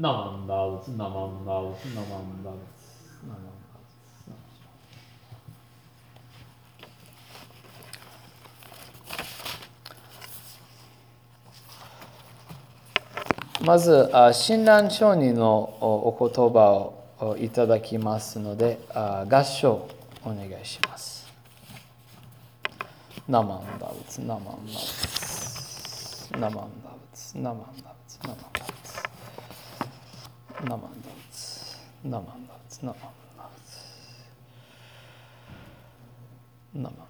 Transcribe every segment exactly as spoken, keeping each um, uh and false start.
生動物、生動物、生動物、生動物。まず、親鸞上人のお言葉をいただきますので、合唱お願いします。生動物、生動物、生動物、生動物、生動物、生動物、生動物、生動物、生動物。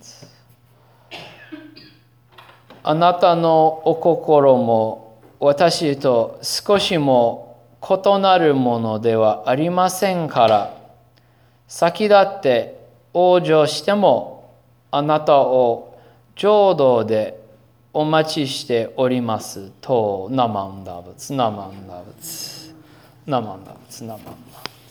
あなたのお心も私と少しも異なるものではありませんから、先立って往生してもあなたを浄土でお待ちしておりますと、ナマンダ仏、ナマンダ仏、ナマンダ仏、ナマンダ仏。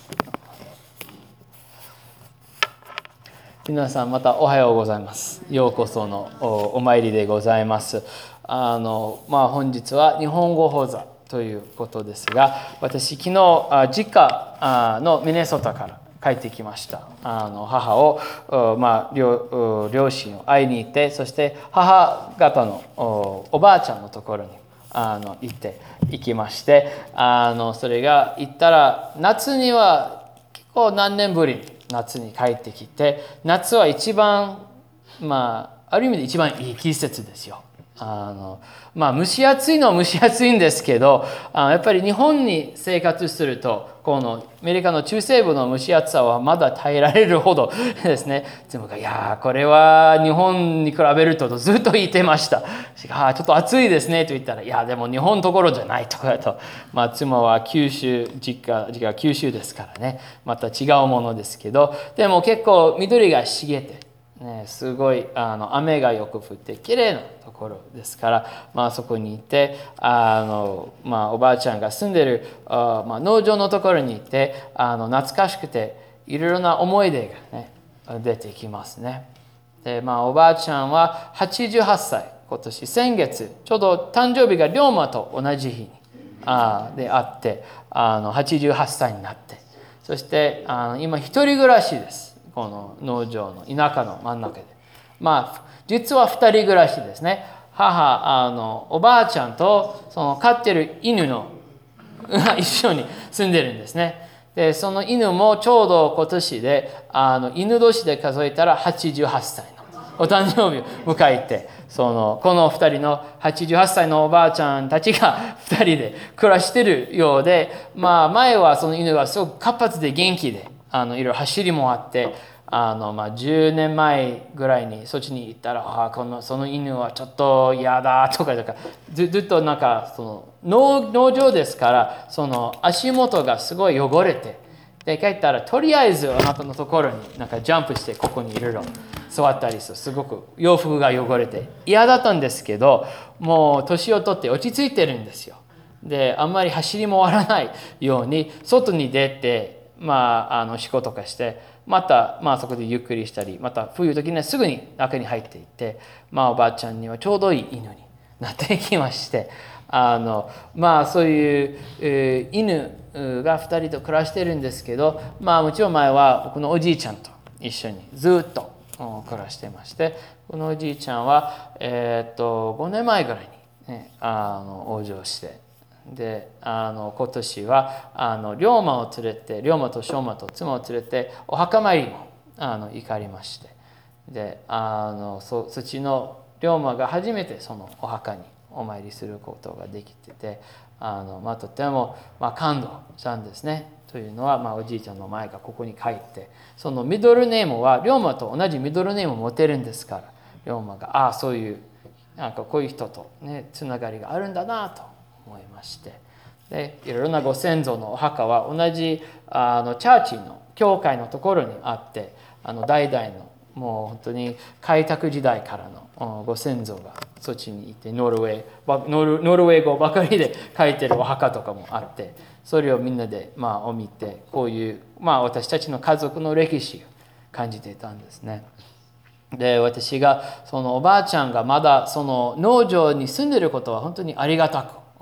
皆さんまたおはようございます。ようこその お, お参りでございます。あの、まあ、本日は日本語講座ということですが、私昨日実家のミネソタから帰ってきました。あの母を、まあ、両, 両親を会いに行って、そして母方の お, おばあちゃんのところにあの行って行きまして、あのそれが行ったら夏には結構何年ぶりに夏に帰ってきて、夏は一番、まあ、ある意味で一番いい季節ですよ。あのまあ、蒸し暑いのは蒸し暑いんですけど、あやっぱり日本に生活すると、このアメリカの中西部の蒸し暑さはまだ耐えられるほどですね。でもいやこれは日本に比べるとずっと言ってました。あちょっと暑いですねと言ったら、いやでも日本どころじゃないとかと、まあ、妻は九州実家実家は九州ですからね、また違うものですけど、でも結構緑が茂ってね、すごいあの雨がよく降ってきれいなところですから、まあ、そこに行ってあの、まあ、おばあちゃんが住んでるあ、まあ、農場のところに行ってあの懐かしくていろいろな思い出が、ね、出てきますね。で、まあ、おばあちゃんははちじゅうはっさい、今年先月ちょうど誕生日が龍馬と同じ日にあであってあのはちじゅうはっさいになって、そしてあの今一人暮らしです。この農場の田舎の真ん中で、まあ実は二人暮らしですね。母あのおばあちゃんとその飼ってる犬の一緒に住んでるんですね。でその犬もちょうど今年であの犬年で数えたらはちじゅうはっさいのお誕生日を迎えて、そのこの二人のはちじゅうはっさいのおばあちゃんたちが二人で暮らしてるようで、まあ前はその犬はすごく活発で元気で、あのいろいろ走りもあって、あのまあじゅうねんまえぐらいにそっちに行ったら、あこのその犬はちょっと嫌だとかとか、ずずっとなんかその 農, 農場ですから、その足元がすごい汚れて、で帰ったらとりあえずあなたのところになんかジャンプしてここにいろいろ座ったりする、すごく洋服が汚れて嫌だったんですけど、もう年を取って落ち着いてるんですよ。であんまり走りも終わらないように外に出て、まあ、あの仕事とかして、また、まあ、そこでゆっくりしたり、また冬時にはすぐに中に入っていって、まあ、おばあちゃんにはちょうどいい犬になってきまして、あのまあそういう、えー、犬がふたりと暮らしてるんですけど、まあもちろん前は僕のおじいちゃんと一緒にずっと暮らしてまして、このおじいちゃんは、えー、っとごねんまえぐらいに、ね、あの往生して、であの今年はあの龍馬を連れて龍馬と昌馬と妻を連れてお墓参りもあの行かれまして、であの そ, そっちの龍馬が初めてそのお墓にお参りすることができてて、あの、まあ、とても、まあ、感動したんですね。というのは、まあ、おじいちゃんの前がここに帰って、そのミドルネームは龍馬と同じミドルネームを持てるんですから、龍馬がああそういうなんかこういう人とねつながりがあるんだなと思いまして、でいろいろなご先祖のお墓は同じあのチャーチの教会のところにあって、あの代々のもう本当に開拓時代からのご先祖がそっちにいて、ノルウェーノルノルウェー語ばかりで書いてるお墓とかもあって、それをみんなでまあを見て、こういう、まあ、私たちの家族の歴史を感じていたんですね。で私がそのおばあちゃんがまだその農場に住んでいることは本当にありがたく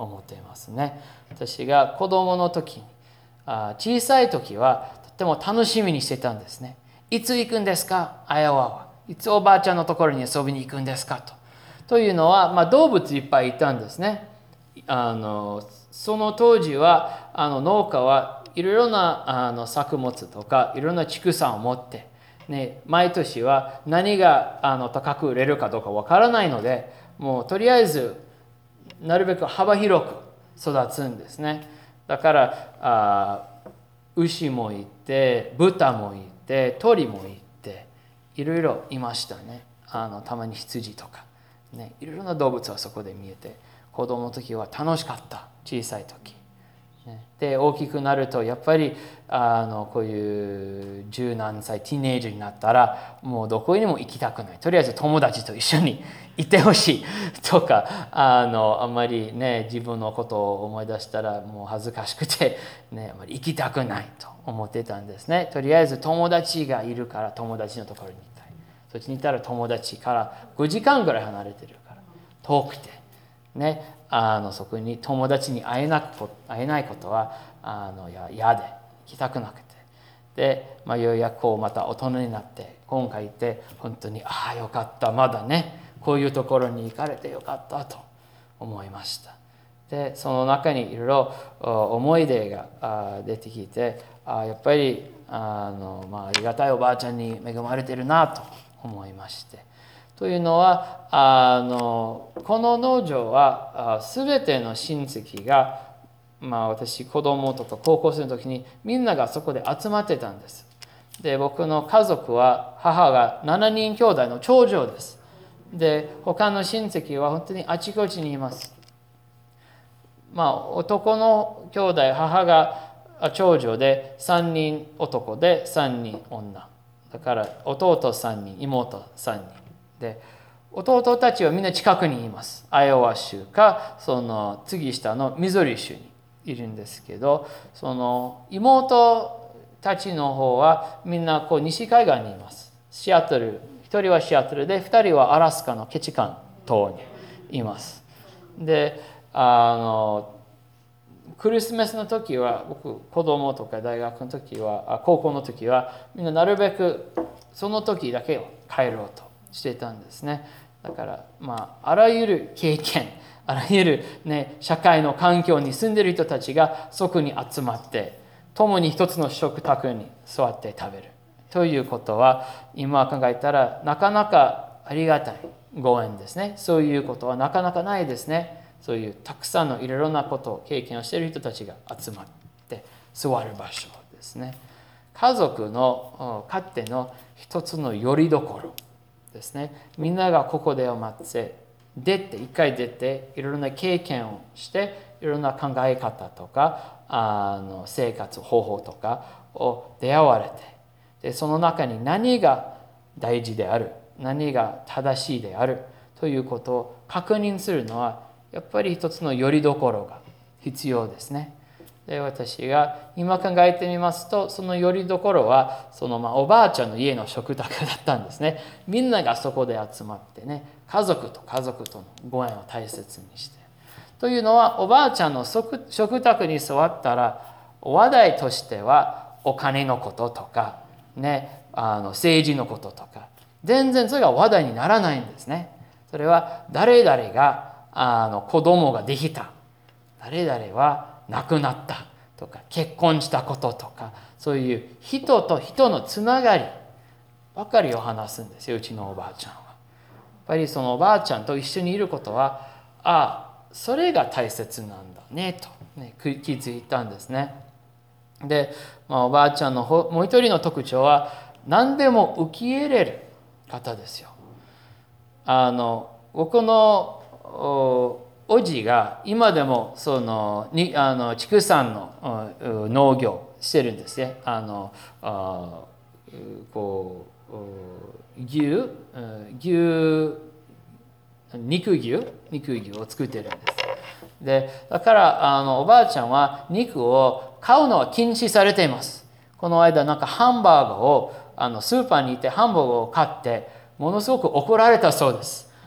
思っていますね。私が子供の時に、あ小さい時はとても楽しみにしてたんですね。いつ行くんですか、アイオワは。いつおばあちゃんのところに遊びに行くんですかと。というのは、まあ、動物いっぱいいたんですね。あのその当時はあの農家はいろいろなあの作物とかいろんな畜産を持って、ね、毎年は何があの高く売れるかどうかわからないので、もうとりあえずなるべく幅広く育つんですね。だからあ牛もいて豚もいて鳥もいていろいろいましたね。あのたまに羊とか、ね、いろいろな動物はそこで見えて、子供の時は楽しかった、小さい時。で大きくなるとやっぱりあのこういう十何歳ティーンエイジャーになったらもうどこにも行きたくない、とりあえず友達と一緒にいてほしいとか、あのあんまりね自分のことを思い出したらもう恥ずかしくて、ね、あんまり行きたくないと思ってたんですね。とりあえず友達がいるから友達のところにいたい。そっちにいたら友達からごじかんぐらい離れてるから遠くてね、あのそこに友達に会えなく会えないことはあの嫌で行きたくなくて、で、まあ、ようやくこうまた大人になって今回行って本当にああよかった、まだねこういうところに行かれてよかったと思いました。でその中にいろいろ思い出が出てきて、あやっぱりあの、まあ、ありがたいおばあちゃんに恵まれてるなと思いまして。というのはあのこの農場はすべての親戚が、まあ、私子供とか高校生の時にみんながそこで集まってたんです。で僕の家族は母がしちにん兄弟の長女です。で他の親戚は本当にあちこちにいます。まあ男の兄弟、母が長女でさんにん男でさんにん女だから弟さんにん妹さんにんで、弟たちはみんな近くにいます。アイオワ州かその次下のミズーリ州にいるんですけど、その妹たちの方はみんなこう西海岸にいます。シアトル、ひとりはシアトルでふたりはアラスカのケチカン島にいます。であのクリスマスの時は僕子供とか大学の時は高校の時はみんななるべくその時だけを帰ろうとしてたんですね。だからまああらゆる経験、あらゆるね社会の環境に住んでいる人たちがそこに集まって共に一つの食卓に座って食べるということは今考えたらなかなかありがたいご縁ですね。そういうことはなかなかないですね。そういうたくさんのいろいろなことを経験をしている人たちが集まって座る場所ですね。家族のかっての一つの拠り所ですね。みんながここでを待って出て一回出ていろいろな経験をしていろんな考え方とかあの生活方法とかを出会われて、でその中に何が大事である、何が正しいであるということを確認するのはやっぱり一つの拠り所が必要ですね。で私が今考えてみますと、その拠り所はそのまあおばあちゃんの家の食卓だったんですね。みんながそこで集まってね、家族と家族とのご縁を大切にして。というのはおばあちゃんの食卓に座ったら話題としてはお金のこととか、ね、あの政治のこととか全然それが話題にならないんですね。それは誰々があの子供ができた、誰々は亡くなったとか結婚したこととか、そういう人と人のつながりばかりを話すんですよ、うちのおばあちゃんは。やっぱりそのおばあちゃんと一緒にいることは、ああそれが大切なんだねと、ね、気づいたんですね。で、まあ、おばあちゃんのもう一人の特徴は何でも受け入れる方ですよ。あの僕のおおじが今でもそのにあの畜産の農業してるんですね。あのあこう牛牛肉牛肉牛を作ってるんです。でだからあのおばあちゃんは肉を買うのは禁止されています。この間なんかハンバーガーをあのスーパーに行ってハンバーガーを買ってものすごく怒られたそうです。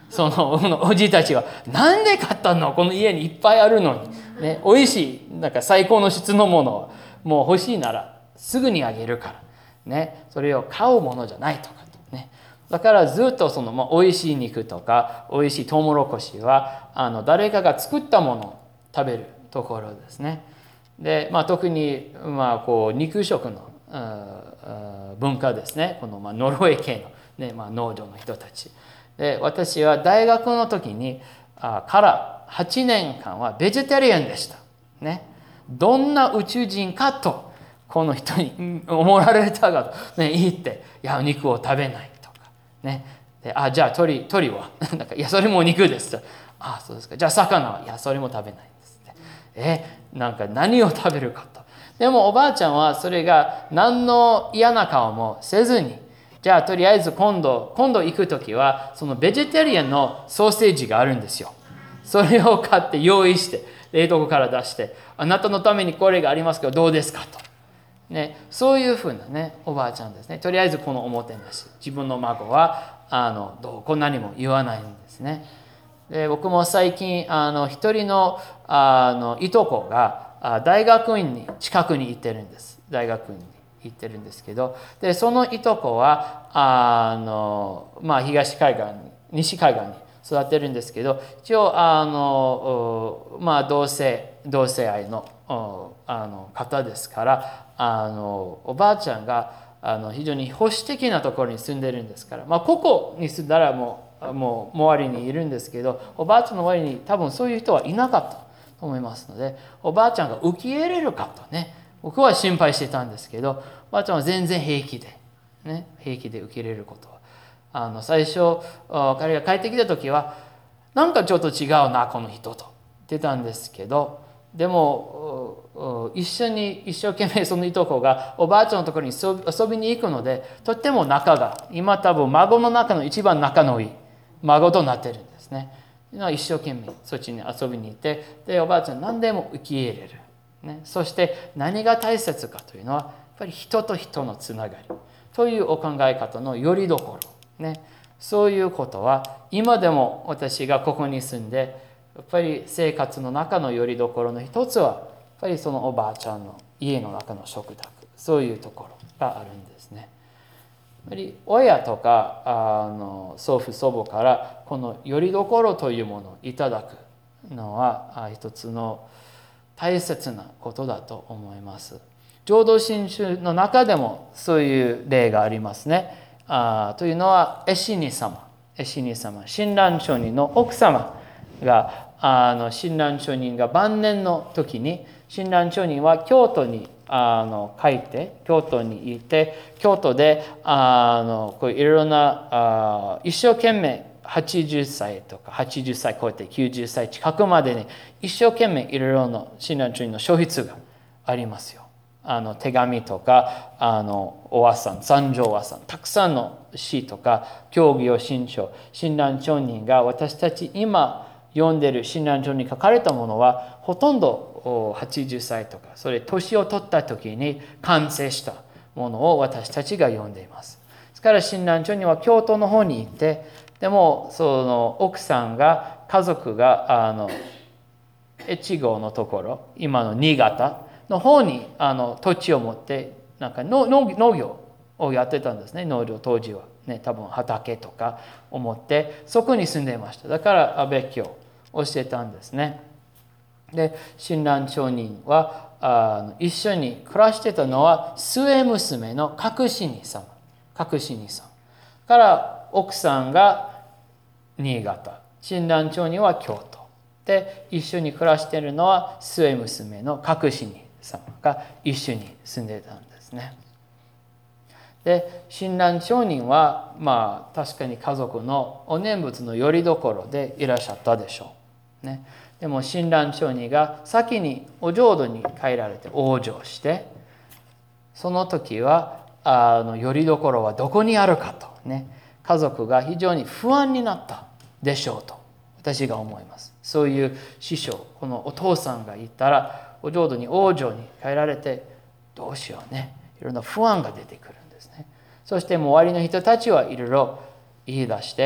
そのおじたちはなんで買ったの、この家にいっぱいあるのに、ね、美味しいなんか最高の質のものをもう欲しいならすぐにあげるから、ね、それを買うものじゃないとか、ね、だからずっとその、まあ、美味しい肉とか美味しいトウモロコシはあの誰かが作ったものを食べるところですね。で、まあ、特に、まあ、こう肉食の文化ですね。この、まあ、ノルウェー系の、ねまあ、農場の人たちで、私は大学の時にあからはちねんかんはベジタリアンでした、ね、どんな宇宙人かとこの人に思われたが、ね、いいっていや肉を食べないとか、ね、であじゃあ鳥鳥はなんかいやそれも肉ですあそうですか、じゃあ魚はいやそれも食べないんですって、えなんか何を食べるかと。でもおばあちゃんはそれが何の嫌な顔もせずに、じゃあとりあえず今度今度行く時はそのベジタリアンのソーセージがあるんですよ。それを買って用意して冷凍庫から出して、あなたのためにこれがありますけどどうですかと、ね、そういうふうなねおばあちゃんですね。とりあえずこのおもてなし、自分の孫はあのどうこんなにも言わないんですね。で僕も最近あの一人のあのいとこが大学院に近くに行ってるんです。大学院に行ってるんですけど、でそのいとこはあの、まあ、東海岸に西海岸に育ってるんですけど、一応あの、まあ、同性同性愛のあの方ですから、あのおばあちゃんがあの非常に保守的なところに住んでるんですから、まあ、ここに住んだらもうもう周りにいるんですけど、おばあちゃんの周りに多分そういう人はいなかったと思いますので、おばあちゃんが受け入れるかとね、僕は心配してたんですけど、おばあちゃんは全然平気で、ね、平気で受け入れることは、あの最初彼が帰ってきた時はなんかちょっと違うなこの人と言ってたんですけど、でも一緒に一生懸命そのいとこがおばあちゃんのところに遊びに行くので、とっても仲が今多分孫の中の一番仲のいい孫となってるんですね。一生懸命そっちに遊びに行って、でおばあちゃん何でも受け入れる、ね、そして何が大切かというのはやっぱり人と人のつながりというお考え方のよりどころ、ね、そういうことは今でも私がここに住んでやっぱり生活の中のよりどころの一つはやっぱりそのおばあちゃんの家の中の食卓、そういうところがあるんですね。やっぱり親とかあの祖父祖母からこのよりどころというものをいただくのは一つの大切なことだと思います。浄土真宗の中でもそういう例がありますね。あというのはエシニ様、エシニ様、親鸞上人の奥様があの親鸞上人が晩年の時に親鸞上人は京都にあの帰って京都にいて、京都であのこういろいろなあ一生懸命はちじゅっさいとかはちじゅっさい超えてきゅうじゅっさい近くまでに一生懸命いろいろな親鸞上人の書筆がありますよ。あの手紙とかあのお和さん、三条和さん、たくさんの詩とか教義を新書、親鸞上人が私たち今読んでいる親鸞上人に書かれたものはほとんどはちじゅっさいとかそれ年を取った時に完成したものを私たちが読んでいます。ですから親鸞上人は京都の方に行って、でもその奥さんが家族があの越後のところ、今の新潟の方にあの土地を持ってなんか 農, 農業をやってたんですね。農業当時はね、多分畑とかを持ってそこに住んでいました。だから別居をしてたんですね。で親鸞上人はあの一緒に暮らしてたのは末娘の覚士尼様、覚士尼さんから奥さんが新潟、親鸞上人は京都で一緒に暮らしているのは末娘の覚士尼様が一緒に住んでいたんですね。で親鸞上人はまあ確かに家族のお念仏のよりどころでいらっしゃったでしょう、ね、でも親鸞上人が先にお浄土に帰られて往生して、その時はあのよりどころはどこにあるかとね、家族が非常に不安になったでしょうと私が思います。そういう師匠、このお父さんがいたらお浄土に往生に帰られてどうしようね、いろんな不安が出てくるんですね。そして周りの人たちはいろいろ言い出して、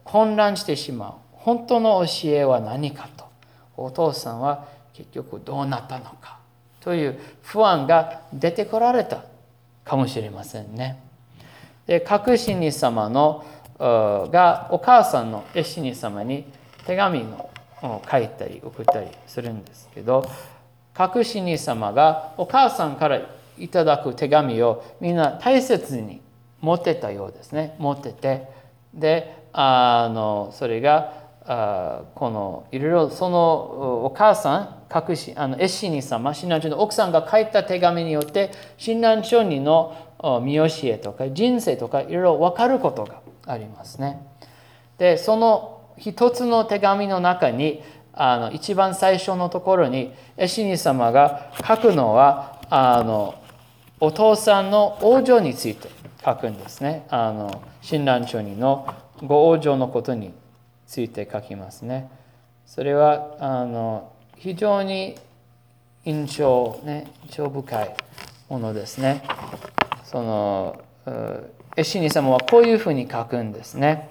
混乱してしまう。本当の教えは何かと。お父さんは結局どうなったのかという不安が出てこられたかもしれませんね。で、各神人様のがお母さんの絵師人様に手紙を書いたり送ったりするんですけど、各神人様がお母さんからいただく手紙をみんな大切に持ってたようですね。持ってて、で、あのそれがあこのいろいろそのお母さん、各神あの絵師人様、親鸞上人の奥さんが書いた手紙によって親鸞上人の見教えとか人生とかいろいろ分かることがありますね。で、その一つの手紙の中にあの一番最初のところに絵師人様が書くのはあのお父さんの往生について書くんですね。あの親鸞上人のご往生のことについて書きますね。それはあの非常に印象、ね、印象深いものですね。その絵師人様はこういうふうに書くんですね。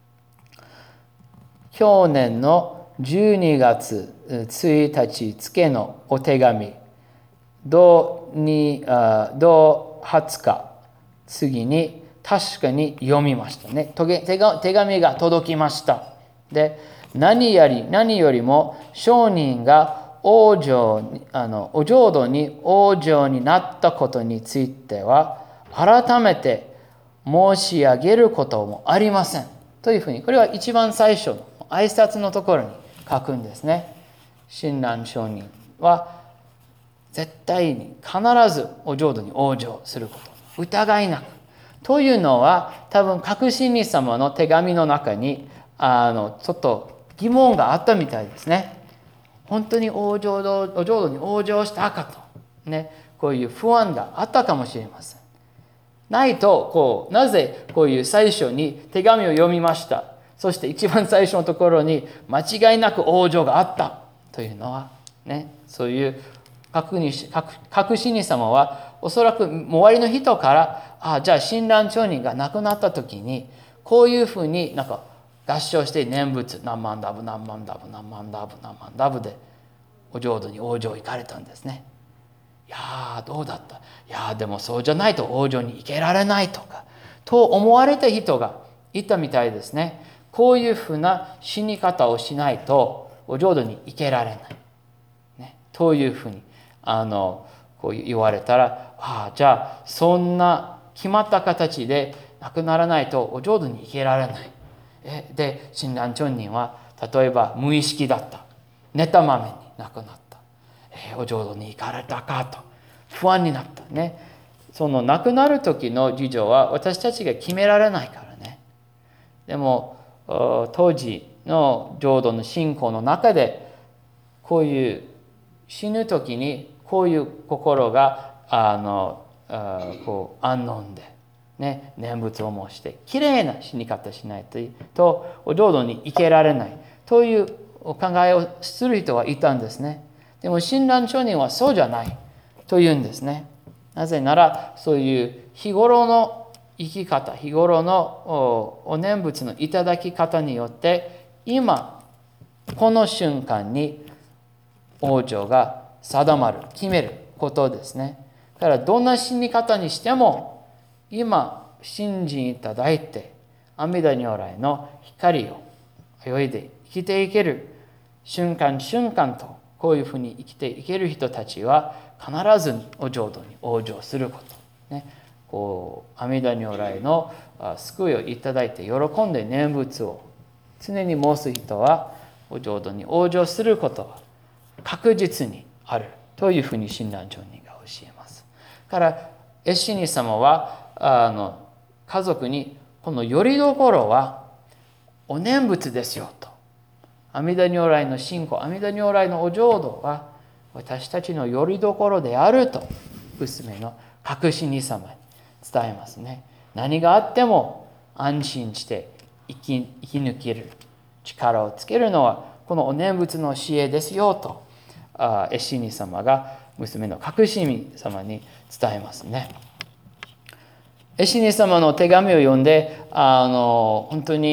去年のじゅうにがつついたち付のお手紙、同はつか次に確かに読みましたね。手紙が届きました。で、何より何よりも上人が往生あのお浄土に往生になったことについては改めて申し上げることもありませんというふうに、これは一番最初の挨拶のところに書くんですね。親鸞上人は絶対に必ずお浄土に往生すること、疑いなく。というのは多分各神人様の手紙の中にあのちょっと疑問があったみたいですね。本当にお浄土、お浄土に往生したかと、ね、こういう不安があったかもしれません。ないとこうなぜこういう最初に手紙を読みました、そして一番最初のところに間違いなく往生があったというのはね、そういう各神人様はおそらく周りの人からあじゃあ親鸞上人が亡くなった時にこういうふうになんか合唱して念仏何万ダブ何万ダブ何万ダブ何万ダブでお浄土に往生行かれたんですね。いやーどうだった、いやーでもそうじゃないと往生に行けられないとかと思われた人がいたみたいですね。こういうふうな死に方をしないとお浄土に行けられない、ね、というふうにあのこう言われたら、ああじゃあそんな決まった形で亡くならないとお浄土に行けられない。えで親鸞上人は例えば無意識だった、寝たまめに亡くなった、えお浄土に行かれたかと不安になったね。その亡くなる時の事情は私たちが決められないからね。でも当時の浄土の信仰の中でこういう死ぬ時にこういう心があのあこう安穏で、ね、念仏を申してきれいな死に方しないとお浄土に行けられないというお考えをする人はいたんですね。でも親鸞上人はそうじゃないというんですね。なぜならそういう日頃の生き方、日頃のお念仏のいただき方によって今この瞬間に往生が定まる、決めることですね。だからどんな死に方にしても今信心いただいて阿弥陀如来の光を泳いで生きていける瞬間瞬間とこういうふうに生きていける人たちは必ずお浄土に往生すること、ね、こう阿弥陀如来の救いをいただいて喜んで念仏を常に申す人はお浄土に往生することは確実にあるというふうに親鸞上人が教えます。から絵師人様はあの家族にこのよりどころはお念仏ですよと、阿弥陀如来の信仰、阿弥陀如来のお浄土は私たちのよりどころであると娘の各師人様に伝えますね。何があっても安心して生き、生き抜ける力をつけるのはこのお念仏の教えですよと絵師人様が娘の各師人様に伝えますね。絵師人様の手紙を読んであの本当に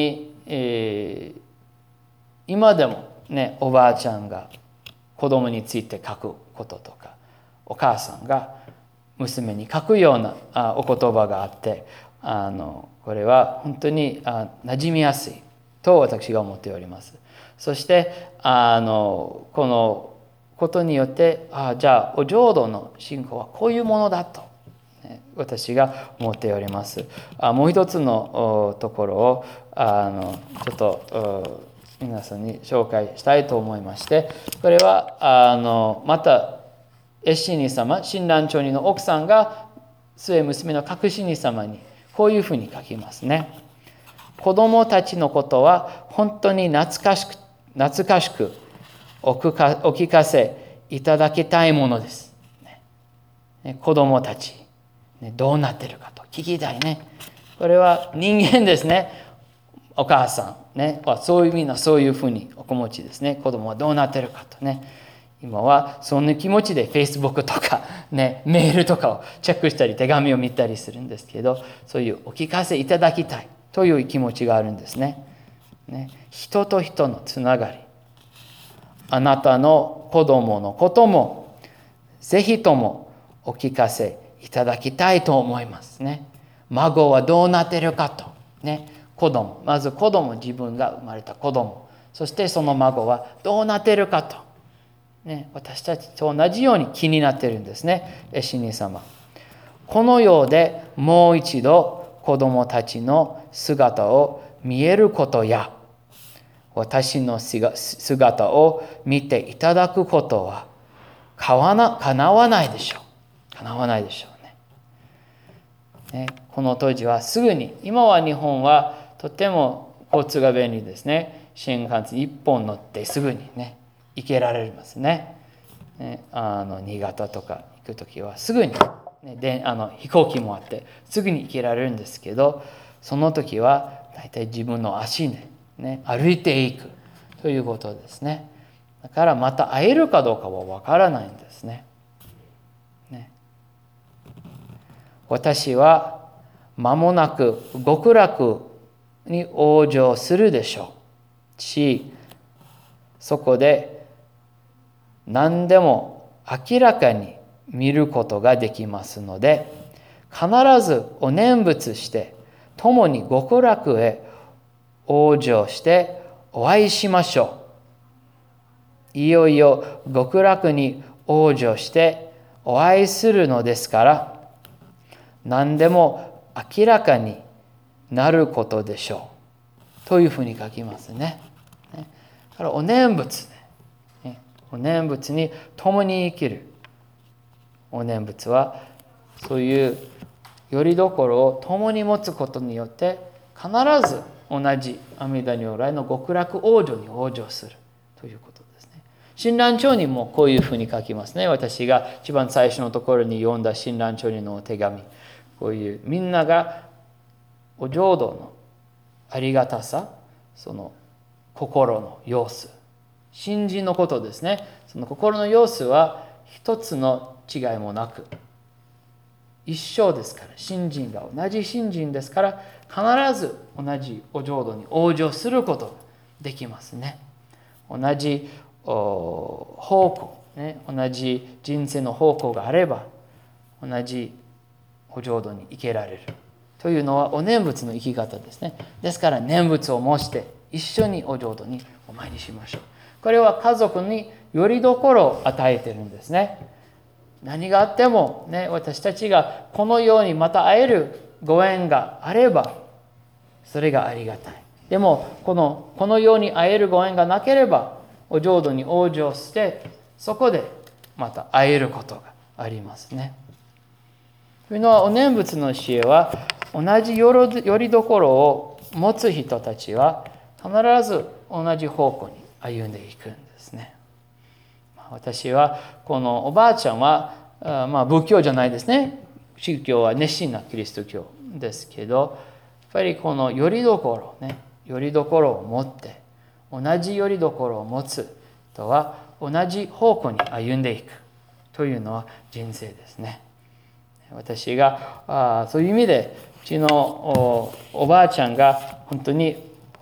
えー、今でもね、おばあちゃんが子供について書くこととか、お母さんが娘に書くようなあお言葉があって、あのこれは本当にあ馴染みやすいと私が思っております。そしてあのこのことによって、あじゃあお浄土の信仰はこういうものだと、ね、私が思っております。あもう一つのところをあのちょっと皆さんに紹介したいと思いまして、これはあのまたエシニ様、親鸞上人の奥さんが末娘の隠しに様にこういうふうに書きますね。子供たちのことは本当に懐かしく懐かしくお聞かせいただきたいものです。ね、子供たち、ね、どうなってるかと聞きたいね。これは人間ですね。お母さん、ね、そういうみんなそういうふうにお気持ちですね。子供はどうなってるかとね。今はそんな気持ちで Facebook とか、ね、メールとかをチェックしたり手紙を見たりするんですけど、そういうお聞かせいただきたいという気持ちがあるんですね。ね、人と人のつながり、あなたの子供のこともぜひともお聞かせいただきたいと思いますね。孫はどうなっているかと、ね、子供、まず子供、自分が生まれた子供、そしてその孫はどうなっているかと、ね、私たちと同じように気になっているんですね。エシニ様、この世でもう一度子供たちの姿を見えることや、私の姿を見ていただくことはかなわないでしょう。かなわないでしょうね。ね、この当時はすぐに、今は日本はとても交通が便利ですね。新幹線一本乗ってすぐにね行けられますね。ね、あの新潟とか行くときはすぐに、ね、であの飛行機もあってすぐに行けられるんですけど、その時は大体自分の足で、ね、歩いていくということですね。だからまた会えるかどうかはわからないんですね。ね、私は間もなく極楽に往生するでしょうし、そこで何でも明らかに見ることができますので、必ずお念仏して共に極楽へ往生してお会いしましょう。いよいよ極楽に往生してお会いするのですから、何でも明らかになることでしょうというふうに書きますね。だからお念仏ね、お念仏に共に生きる。お念仏はそういうよりどころを共に持つことによって必ず同じ阿弥陀如来の極楽往生に往生するということですね。親鸞上人もこういうふうに書きますね。私が一番最初のところに読んだ親鸞上人の手紙、こういうみんながお浄土のありがたさ、その心の様子、信心のことですね。その心の様子は一つの違いもなく一緒ですから、信心が同じ信心ですから必ず同じお浄土に往生することができますね。同じ方向、ね、同じ人生の方向があれば同じお浄土に行けられるというのはお念仏の生き方ですね。ですから念仏を申して一緒にお浄土にお参りしましょう。これは家族によりどころを与えているんですね。何があっても、ね、私たちがこのようにまた会えるご縁があればそれがありがたい。でもこの、このように会えるご縁がなければお浄土に往生してそこでまた会えることがありますね。というのはお念仏の教えは同じよりどころを持つ人たちは必ず同じ方向に歩んでいくんですね。私はこのおばあちゃんはまあ仏教じゃないですね。宗教は熱心なキリスト教ですけど、やっぱりこのよりどころね、よりどころを持って同じよりどころを持つ人は同じ方向に歩んでいくというのは人生ですね。私があそういう意味でうちの お, おばあちゃんが本当に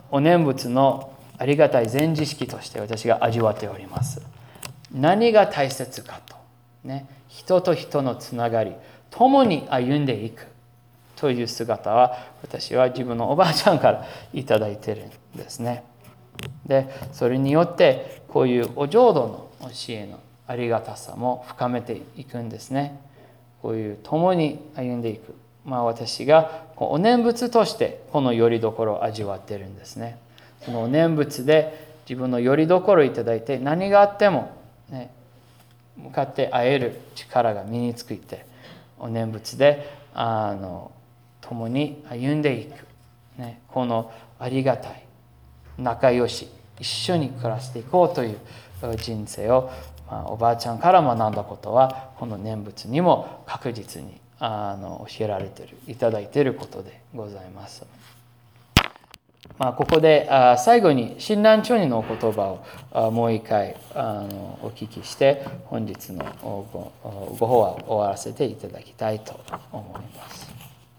お念仏のありがたい前知識として私が味わっております。何が大切かと、ね、人と人のつながり、共に歩んでいくという姿は私は自分のおばあちゃんからいただいているんですね。で、それによってこういうお浄土の教えのありがたさも深めていくんですね。こういう共に歩んでいく。まあ私がお念仏としてこの拠り所を味わっているんですね。そのお念仏で自分の拠り所をいただいて、何があっても、ね、向かって会える力が身について、お念仏であの共に歩んでいく、ね、このありがたい仲良し、一緒に暮らしていこうという人生を、まあ、おばあちゃんから学んだことはこの念仏にも確実にあの教えられている、いただいていることでございます。まあ、ここであ最後に親鸞上人のお言葉をあもう一回あのお聞きして本日のごご法話を終わらせていただきたいと思います。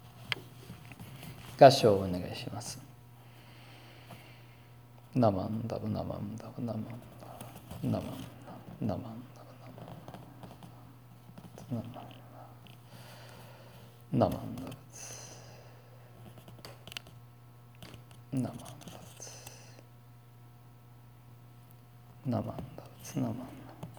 合唱をお願いします。ナマンダブナマンダブナマンダブナマンダブナマンダブナマンダブナマンダブナマンダツナマンダツナマンダ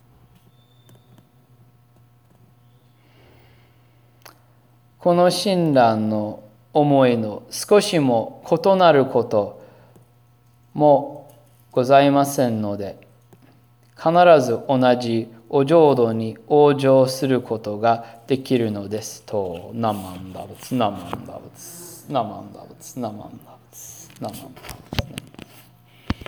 この親鸞の思いの少しも異なることもございませんので、必ず同じお浄土に往生することができるのですと、ナマンダブツナマンダブツナマンダブツナマンダブツナマンダブツ